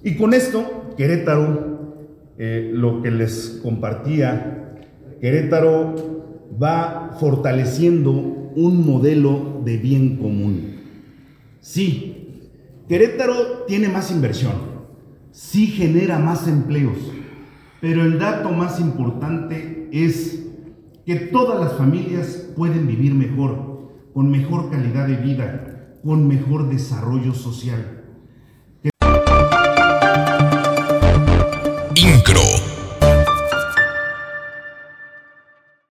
Y con esto, Querétaro, lo que les compartía, Querétaro va fortaleciendo un modelo de bien común. Sí, Querétaro tiene más inversión, sí genera más empleos, pero el dato más importante es que todas las familias pueden vivir mejor, con mejor calidad de vida, con mejor desarrollo social.